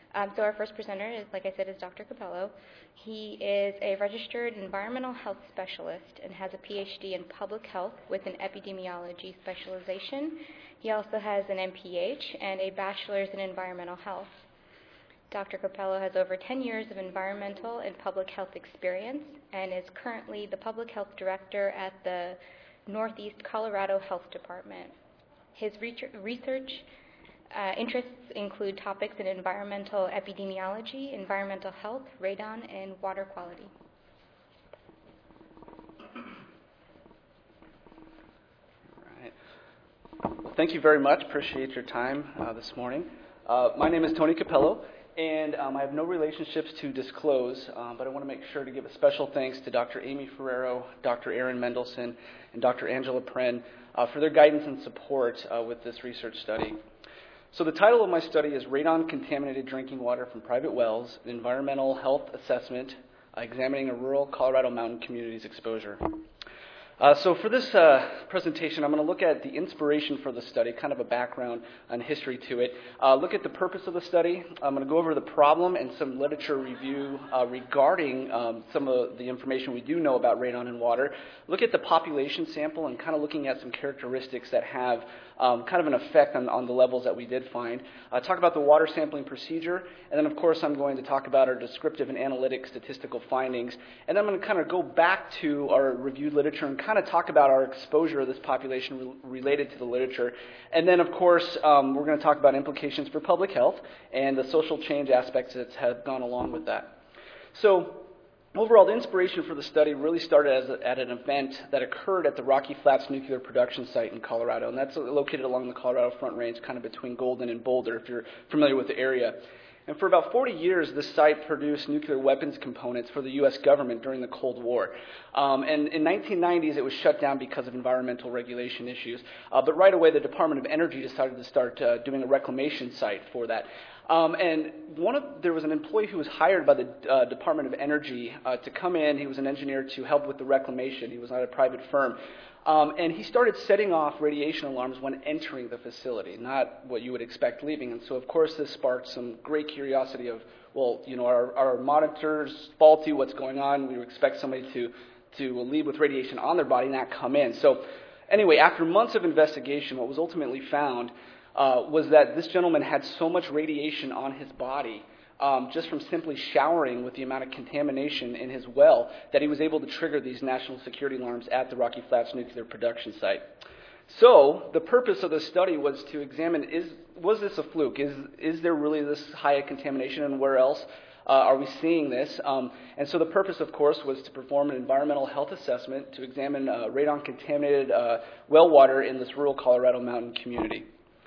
So our first presenter is, like I said, is Dr. Capello. He is a registered environmental health specialist and has a PhD in public health with an epidemiology specialization. He also has an MPH and a bachelor's in environmental health. Dr. Capello has over 10 years of environmental and public health experience and is currently the public health director at the Northeast Colorado Health Department. His research interests include topics in environmental epidemiology, environmental health, radon, and water quality. All right. Well, thank you very much. Appreciate your time this morning. My name is Tony Capello, and I have no relationships to disclose, but I want to make sure to give a special thanks to Dr. Amy Ferrero, Dr. Aaron Mendelson, and Dr. Angela Pren for their guidance and support with this research study. So the title of my study is Radon-Contaminated Drinking Water from Private Wells, an Environmental Health Assessment Examining a Rural Colorado Mountain Community's Exposure. So for this presentation, I'm going to look at the inspiration for the study, kind of a background and history to it. Look at the purpose of the study. I'm going to go over the problem and some literature review regarding some of the information we do know about radon in water. Look at the population sample and kind of looking at some characteristics that have kind of an effect on the levels that we did find. Talk about the water sampling procedure, and then of course I'm going to talk about our descriptive and analytic statistical findings. And then I'm going to kind of go back to our reviewed literature and kind of talk about our exposure of this population related to the literature. And then of course we're going to talk about implications for public health and the social change aspects that have gone along with that. So overall, the inspiration for the study really started at an event that occurred at the Rocky Flats Nuclear Production Site in Colorado, and that's located along the Colorado Front Range, kind of between Golden and Boulder, if you're familiar with the area. And for about 40 years, this site produced nuclear weapons components for the U.S. government during the Cold War. And in 1990s, it was shut down because of environmental regulation issues. But right away, the Department of Energy decided to start doing a reclamation site for that. And there was an employee who was hired by the Department of Energy to come in. He was an engineer to help with the reclamation. He was not a private firm. And he started setting off radiation alarms when entering the facility, not what you would expect leaving. And so, of course, this sparked some great curiosity of, well, you know, our monitors faulty, what's going on? We would expect somebody to leave with radiation on their body, not come in. So anyway, after months of investigation, what was ultimately found was that this gentleman had so much radiation on his body just from simply showering with the amount of contamination in his well that he was able to trigger these national security alarms at the Rocky Flats Nuclear Production Site. So the purpose of the study was to examine, was this a fluke? Is there really this high contamination, and where else are we seeing this? And so the purpose, of course, was to perform an environmental health assessment to examine radon-contaminated well water in this rural Colorado mountain community.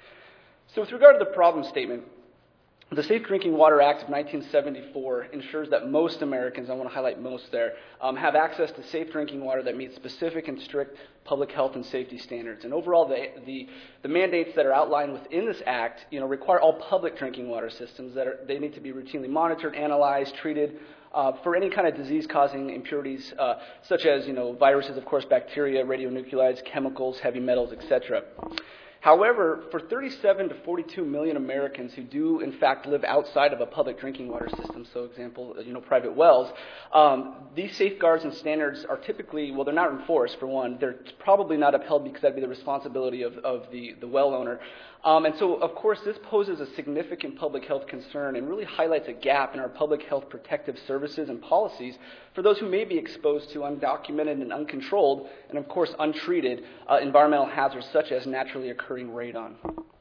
So with regard to the problem statement, the Safe Drinking Water Act of 1974 ensures that most Americans, I want to highlight most there, have access to safe drinking water that meets specific and strict public health and safety standards. And overall, the mandates that are outlined within this act, require all public drinking water systems they need to be routinely monitored, analyzed, treated for any kind of disease-causing impurities, such as viruses, of course, bacteria, radionuclides, chemicals, heavy metals, etc. However, for 37 to 42 million Americans who do, in fact, live outside of a public drinking water system, so example, private wells, these safeguards and standards are typically, well, they're not enforced, for one. They're probably not upheld because that'd be the responsibility of the well owner. And so, of course, this poses a significant public health concern and really highlights a gap in our public health protective services and policies for those who may be exposed to undocumented and uncontrolled, and of course untreated, environmental hazards such as naturally occurring radon.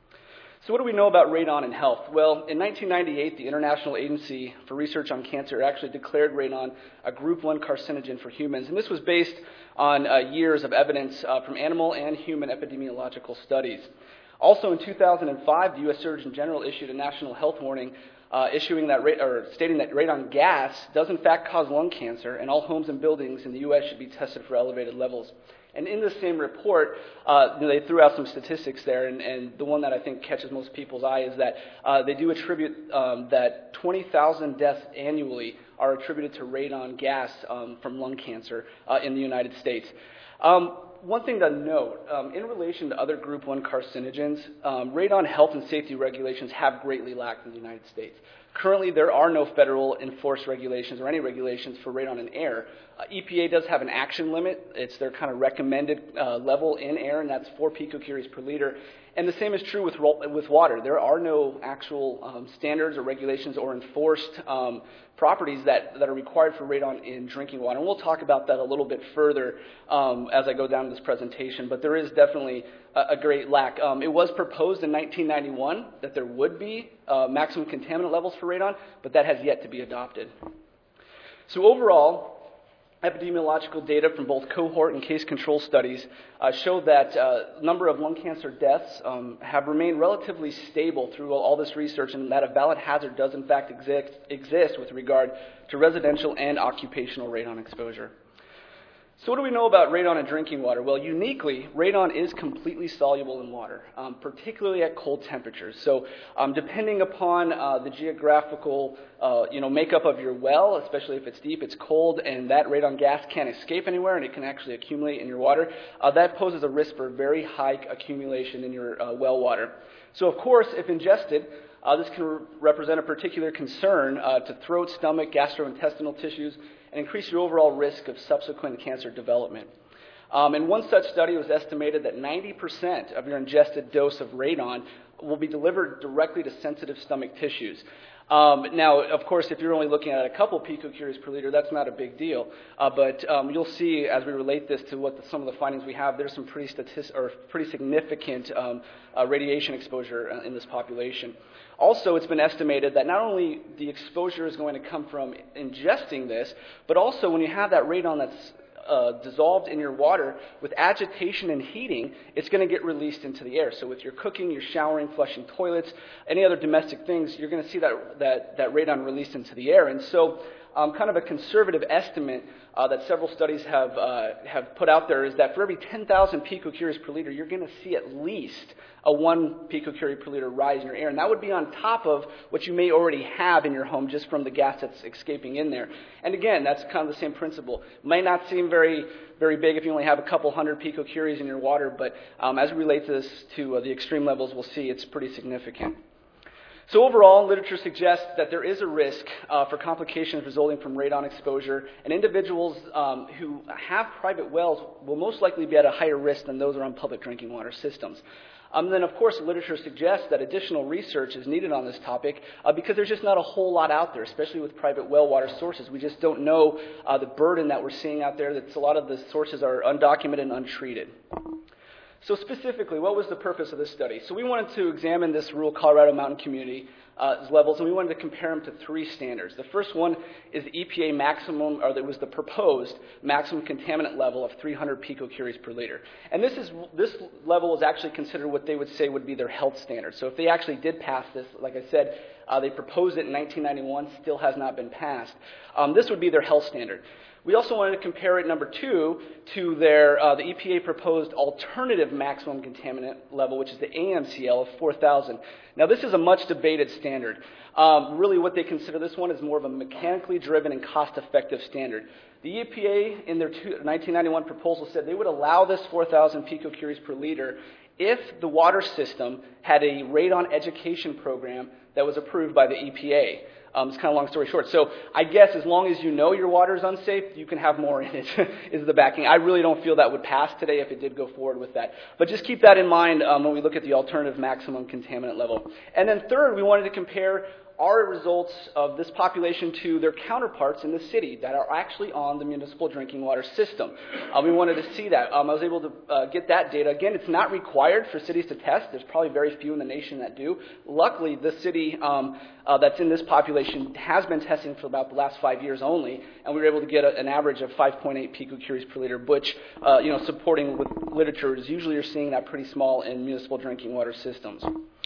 So what do we know about radon in health? Well, in 1998, the International Agency for Research on Cancer actually declared radon a Group 1 carcinogen for humans, and this was based on years of evidence from animal and human epidemiological studies. Also in 2005, the U.S. Surgeon General issued a national health warning stating that radon gas does in fact cause lung cancer, and all homes and buildings in the U.S. should be tested for elevated levels. And in the same report, they threw out some statistics there, and the one that I think catches most people's eye is that they do attribute that 20,000 deaths annually are attributed to radon gas from lung cancer in the United States. one thing to note, in relation to other Group 1 carcinogens, radon health and safety regulations have greatly lacked in the United States. Currently, there are no federal enforced regulations or any regulations for radon in air. EPA does have an action limit. It's their kind of recommended level in air, and that's 4 picocuries per liter. And the same is true with water. There are no actual standards or regulations or enforced properties that are required for radon in drinking water. And we'll talk about that a little bit further as I go down this presentation, but there is definitely a great lack. It was proposed in 1991 that there would be maximum contaminant levels for radon, but that has yet to be adopted. So overall, epidemiological data from both cohort and case control studies show that the number of lung cancer deaths have remained relatively stable through all this research, and that a valid hazard does in fact exist with regard to residential and occupational radon exposure. So what do we know about radon in drinking water? Well, uniquely, radon is completely soluble in water, particularly at cold temperatures. So depending upon the geographical makeup of your well, especially if it's deep, it's cold, and that radon gas can't escape anywhere, and it can actually accumulate in your water, that poses a risk for very high accumulation in your well water. So of course, if ingested, this can represent a particular concern to throat, stomach, gastrointestinal tissues, and increase your overall risk of subsequent cancer development. In one such study, it was estimated that 90% of your ingested dose of radon will be delivered directly to sensitive stomach tissues. Now, of course, if you're only looking at a couple picocuries per liter, that's not a big deal. But you'll see as we relate this to some of the findings we have, there's some pretty significant radiation exposure in this population. Also, it's been estimated that not only the exposure is going to come from ingesting this, but also when you have that radon that's dissolved in your water, with agitation and heating, it's going to get released into the air. So with your cooking, your showering, flushing toilets, any other domestic things, you're going to see that radon released into the air. And so kind of a conservative estimate that several studies have put out there is that for every 10,000 picocuries per liter, you're going to see at least a 1 picocurie per liter rise in your air. And that would be on top of what you may already have in your home just from the gas that's escaping in there. And again, that's kind of the same principle. Might not seem very, very big if you only have a couple hundred picocuries in your water, but as we relate to this to the extreme levels, we'll see it's pretty significant. So overall, literature suggests that there is a risk for complications resulting from radon exposure, and individuals who have private wells will most likely be at a higher risk than those around public drinking water systems. Then, of course, literature suggests that additional research is needed on this topic because there's just not a whole lot out there, especially with private well water sources. We just don't know the burden that we're seeing out there. That a lot of the sources are undocumented and untreated. So specifically, what was the purpose of this study? So we wanted to examine this rural Colorado mountain community levels, and we wanted to compare them to 3 standards. The first one is the EPA maximum, or that was the proposed maximum contaminant level of 300 picocuries per liter. And this level is actually considered what they would say would be their health standard. So if they actually did pass this, like I said, they proposed it in 1991, still has not been passed. This would be their health standard. We also wanted to compare it, number 2, to the EPA proposed alternative maximum contaminant level, which is the AMCL of 4,000. Now, this is a much debated standard. Really, what they consider this one is more of a mechanically driven and cost-effective standard. The EPA, in their 1991 proposal, said they would allow this 4,000 picocuries per liter if the water system had a radon education program that was approved by the EPA. It's kind of long story short. So I guess as long as you know your water is unsafe, you can have more in it, is the backing. I really don't feel that would pass today if it did go forward with that. But just keep that in mind when we look at the alternative maximum contaminant level. And then third, we wanted to compare our results of this population to their counterparts in the city that are actually on the municipal drinking water system. We wanted to see that. I was able to get that data. Again, it's not required for cities to test. There's probably very few in the nation that do. Luckily, the city that's in this population has been testing for about the last 5 years only, and we were able to get an average of 5.8 picocuries per liter, which, supporting with literature, is usually you're seeing that pretty small in municipal drinking water systems.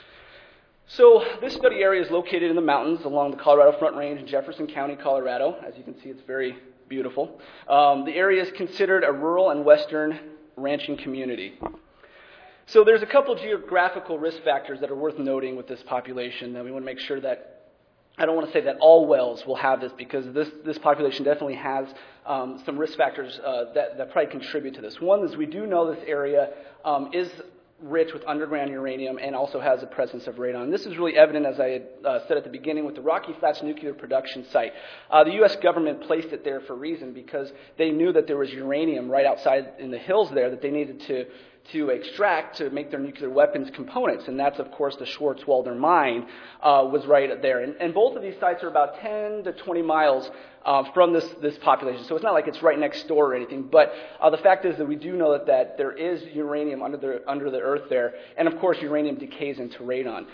So this study area is located in the mountains along the Colorado Front Range in Jefferson County, Colorado. As you can see, it's very beautiful. The area is considered a rural and western ranching community. So there's a couple geographical risk factors that are worth noting with this population that we want to make sure that I don't want to say that all wells will have this, because this population definitely has some risk factors that probably contribute to this. One is we do know this area is rich with underground uranium and also has a presence of radon. This is really evident, as I had said at the beginning, with the Rocky Flats nuclear production site. The U.S. government placed it there for a reason, because they knew that there was uranium right outside in the hills there that they needed to extract to make their nuclear weapons components. And that's, of course, the Schwarzwälder mine was right there. And both of these sites are about 10 to 20 miles from this population. So it's not like it's right next door or anything. But the fact is that we do know that there is uranium under the earth there. And, of course, uranium decays into radon.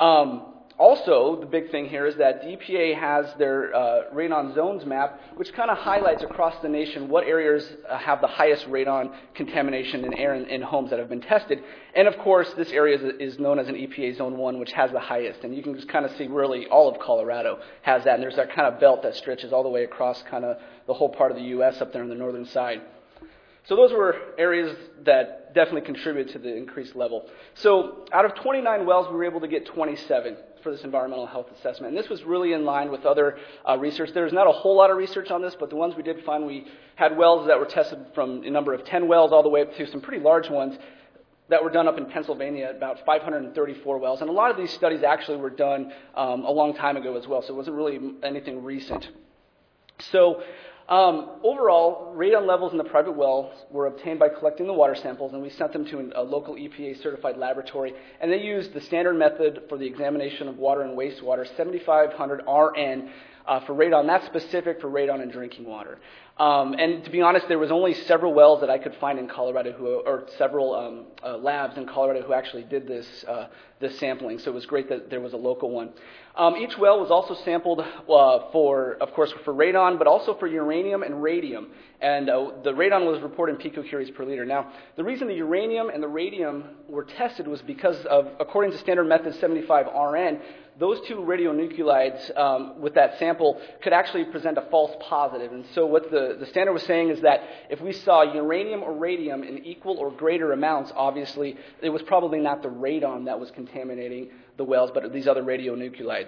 Also, the big thing here is that the EPA has their radon zones map, which kind of highlights across the nation what areas have the highest radon contamination in air in homes that have been tested. And of course, this area is known as an EPA Zone 1, which has the highest. And you can just kind of see really all of Colorado has that. And there's that kind of belt that stretches all the way across kind of the whole part of the U.S. up there on the northern side. So those were areas that definitely contributed to the increased level. So out of 29 wells, we were able to get 27 for this environmental health assessment. And this was really in line with other research. There's not a whole lot of research on this, but the ones we did find, we had wells that were tested from a number of 10 wells all the way up to some pretty large ones that were done up in Pennsylvania, about 534 wells. And a lot of these studies actually were done a long time ago as well, so it wasn't really anything recent. So overall, radon levels in the private wells were obtained by collecting the water samples, and we sent them to a local EPA-certified laboratory, and they used the standard method for the examination of water and wastewater, 7500 RN for radon. That's specific for radon in drinking water. And to be honest, there was only several wells that I could find in Colorado or several labs in Colorado who actually did this sampling, so it was great that there was a local one. Each well was also sampled of course, for radon, but also for uranium and radium. And the radon was reported in picocuries per liter. Now, the reason the uranium and the radium were tested was because of, according to standard method 75 RN, those two radionuclides with that sample could actually present a false positive. And so what the standard was saying is that if we saw uranium or radium in equal or greater amounts, obviously it was probably not the radon that was contaminating the wells, but these other radionuclides.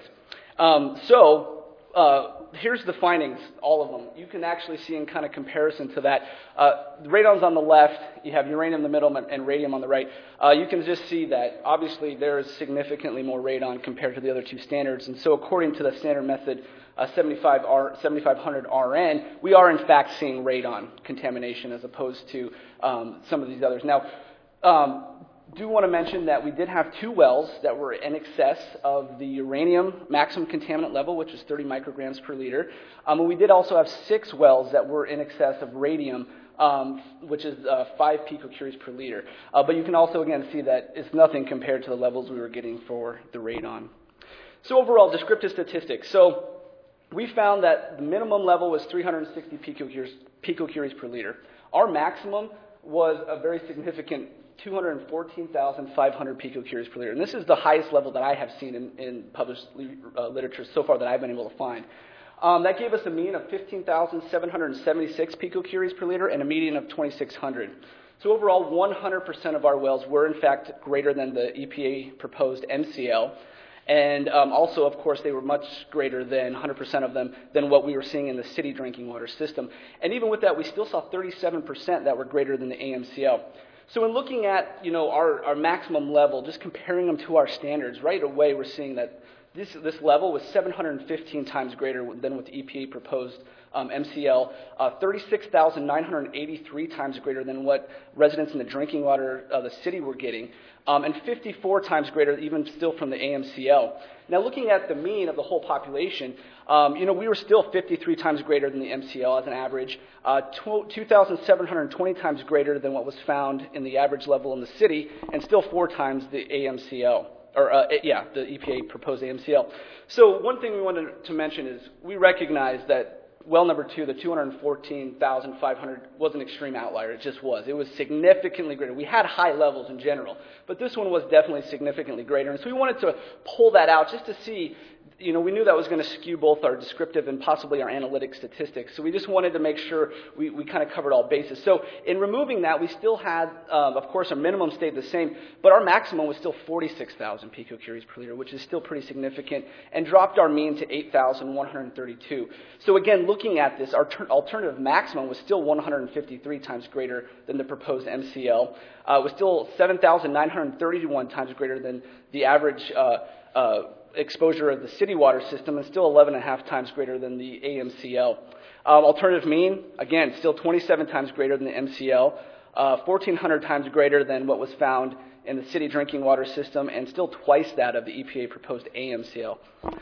Here's the findings, all of them. You can actually see in kind of comparison to that. The radon's on the left, you have uranium in the middle, and radium on the right. You can just see that obviously there is significantly more radon compared to the other two standards. And so according to the standard method 7500 RN, we are in fact seeing radon contamination as opposed to some of these others. Now, do want to mention that we did have 2 wells that were in excess of the uranium maximum contaminant level, which is 30 micrograms per liter. And we did also have 6 wells that were in excess of radium, which is 5 picocuries per liter. But you can also, again, see that it's nothing compared to the levels we were getting for the radon. So overall, descriptive statistics. So we found that the minimum level was 360 picocuries per liter. Our maximum was a very significant 214,500 picocuries per liter. And this is the highest level that I have seen in published literature so far that I've been able to find. That gave us a mean of 15,776 picocuries per liter and a median of 2,600. So overall, 100% of our wells were in fact greater than the EPA proposed MCL. And also, of course, they were much greater than 100% of them than what we were seeing in the city drinking water system. And even with that, we still saw 37% that were greater than the AMCL. So in looking at, our maximum level, just comparing them to our standards, right away we're seeing that this level was 715 times greater than what the EPA proposed MCL, 36,983 times greater than what residents in the drinking water of the city were getting, and 54 times greater even still from the AMCL. Now looking at the mean of the whole population, we were still 53 times greater than the MCL as an average, 2,720 times greater than what was found in the average level in the city, and still 4 times the AMCL. The EPA proposed AMCL. So one thing we wanted to mention is we recognize that well number 2, the 214,500, was an extreme outlier. It just was. It was significantly greater. We had high levels in general, but this one was definitely significantly greater. And so we wanted to pull that out just to see, we knew that was going to skew both our descriptive and possibly our analytic statistics. So we just wanted to make sure we kind of covered all bases. So in removing that, we still had, of course, our minimum stayed the same, but our maximum was still 46,000 picocuries per liter, which is still pretty significant, and dropped our mean to 8,132. So again, looking at this, our alternative maximum was still 153 times greater than the proposed MCL. It was still 7,931 times greater than the average exposure of the city water system, and still 11.5 times greater than the AMCL. Alternative mean, again, still 27 times greater than the MCL, 1,400 times greater than what was found in the city drinking water system, and still twice that of the EPA proposed AMCL.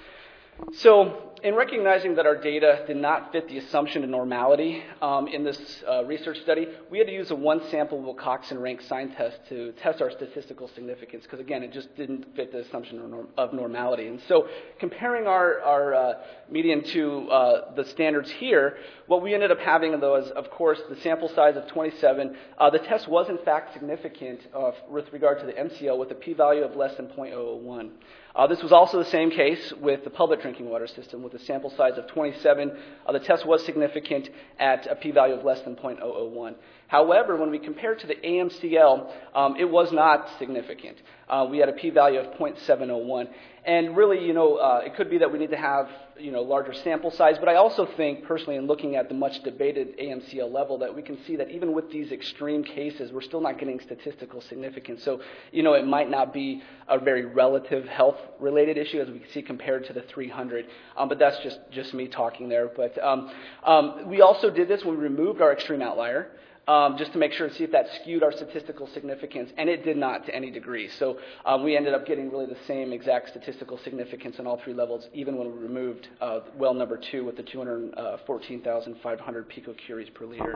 So, in recognizing that our data did not fit the assumption of normality in this research study, we had to use a one-sample Wilcoxon rank sign test to test our statistical significance, because again, it just didn't fit the assumption of normality. And so, comparing our median to the standards here, what we ended up having, though, is, of course, the sample size of 27. The test was, in fact, significant with regard to the MCL with a p-value of less than 0.001. This was also the same case with the public drinking water system with a sample size of 27. The test was significant at a p-value of less than 0.001. However, when we compare it to the AMCL, it was not significant. We had a p-value of 0.701. And really, it could be that we need to have, larger sample size, but I also think, personally, in looking at the much debated AMCL level, that we can see that even with these extreme cases, we're still not getting statistical significance. So, it might not be a very relative health-related issue, as we can see compared to the 300, but that's just me talking there. But we also did this when we removed our extreme outlier, just to make sure to see if that skewed our statistical significance, and it did not to any degree. So we ended up getting really the same exact statistical significance on all three levels, even when we removed well number 2 with the 214,500 picocuries per liter.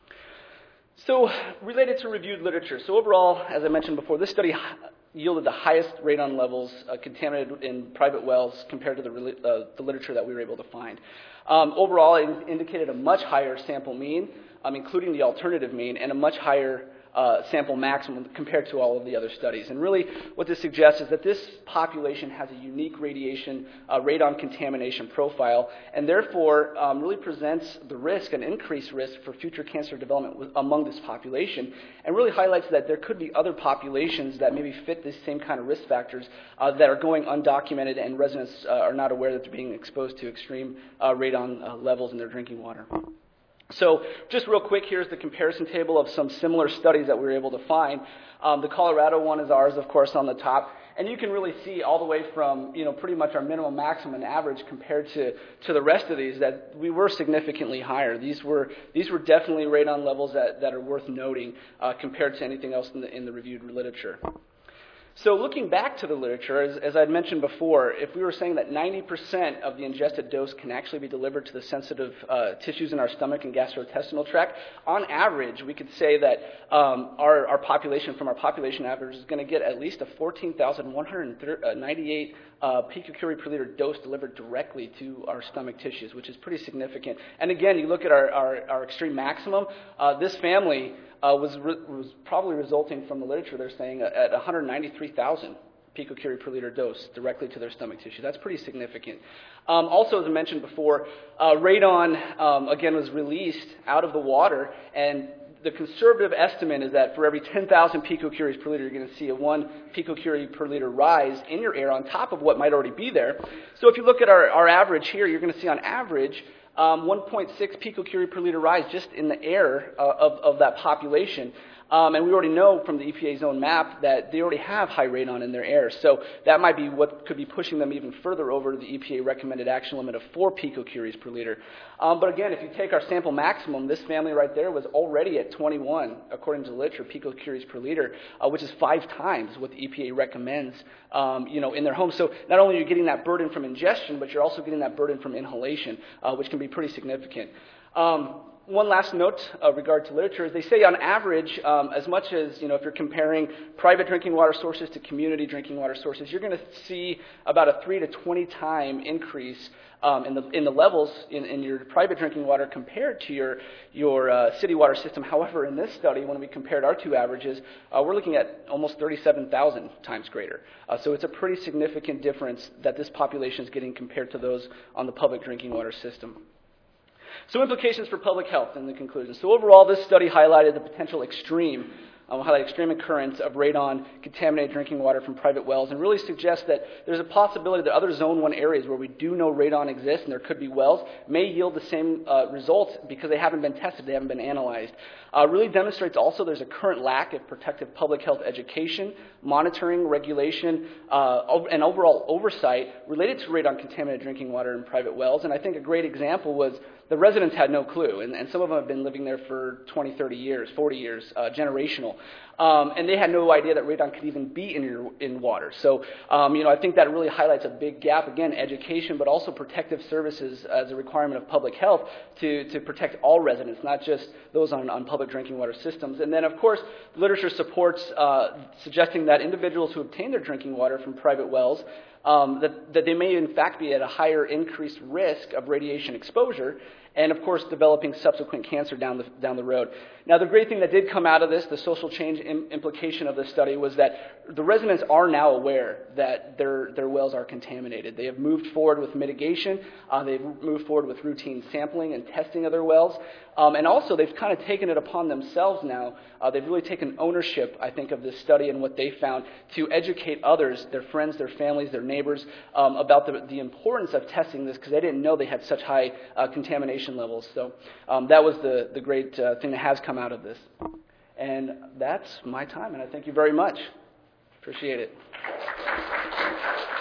So related to reviewed literature. So overall, as I mentioned before, this study yielded the highest radon levels contaminated in private wells compared to the literature that we were able to find. Overall, it indicated a much higher sample mean, including the alternative mean, and a much higher sample maximum compared to all of the other studies. And really, what this suggests is that this population has a unique radon contamination profile, and therefore really presents the risk, an increased risk for future cancer development among this population, and really highlights that there could be other populations that maybe fit this same kind of risk factors that are going undocumented, and residents are not aware that they're being exposed to extreme radon levels in their drinking water. So just real quick, here's the comparison table of some similar studies that we were able to find. The Colorado one is ours, of course, on the top. And you can really see all the way from, pretty much our minimum, maximum, and average compared to the rest of these that we were significantly higher. These were definitely radon levels that are worth noting compared to anything else in the reviewed literature. So looking back to the literature, as I'd mentioned before, if we were saying that 90% of the ingested dose can actually be delivered to the sensitive tissues in our stomach and gastrointestinal tract, on average, we could say that our population, from our population average, is going to get at least a 14,198 picocurie per liter dose delivered directly to our stomach tissues, which is pretty significant. And again, you look at our extreme maximum, this family was probably resulting from the literature, they're saying, at 193,000 picocurie per liter dose directly to their stomach tissue. That's pretty significant. Also, as I mentioned before, radon, again, was released out of the water, and the conservative estimate is that for every 10,000 picocuries per liter, you're going to see a 1 picocurie per liter rise in your air on top of what might already be there. So if you look at our average here, you're going to see on average 1.6 picocurie per liter rise just in the air of that population. And we already know from the EPA's own map that they already have high radon in their air. So that might be what could be pushing them even further over the EPA recommended action limit of 4 picocuries per liter. But again, if you take our sample maximum, this family right there was already at 21, according to the literature, picocuries per liter, which is 5 times what the EPA recommends, in their home. So not only are you getting that burden from ingestion, but you're also getting that burden from inhalation, which can be pretty significant. One last note regard to literature is they say on average, as much as, if you're comparing private drinking water sources to community drinking water sources, you're going to see about a 3 to 20 time increase in the levels in your private drinking water compared to your city water system. However, in this study, when we compared our two averages, we're looking at almost 37,000 times greater. So it's a pretty significant difference that this population is getting compared to those on the public drinking water system. So implications for public health in the conclusion. So overall, this study highlighted the potential extreme occurrence of radon-contaminated drinking water from private wells, and really suggests that there's a possibility that other Zone 1 areas where we do know radon exists and there could be wells may yield the same results because they haven't been tested, they haven't been analyzed. Really demonstrates also there's a current lack of protective public health education, monitoring, regulation, and overall oversight related to radon-contaminated drinking water in private wells. And I think a great example was the residents had no clue, and some of them have been living there for 20, 30 years, 40 years, generational. And they had no idea that radon could even be in water. So, I think that really highlights a big gap. Again, education, but also protective services as a requirement of public health to protect all residents, not just those on public drinking water systems. And then, of course, the literature supports suggesting that individuals who obtain their drinking water from private wells that they may in fact be at a higher increased risk of radiation exposure, and of course developing subsequent cancer down the road. Now, the great thing that did come out of this, the social change implication of this study, was that the residents are now aware that their wells are contaminated. They have moved forward with mitigation. They've moved forward with routine sampling and testing of their wells. And also, they've kind of taken it upon themselves now. They've really taken ownership, I think, of this study and what they found to educate others, their friends, their families, their neighbors, about the importance of testing this because they didn't know they had such high contamination levels. So that was the great thing that has come out of this. And that's my time, and I thank you very much. Appreciate it.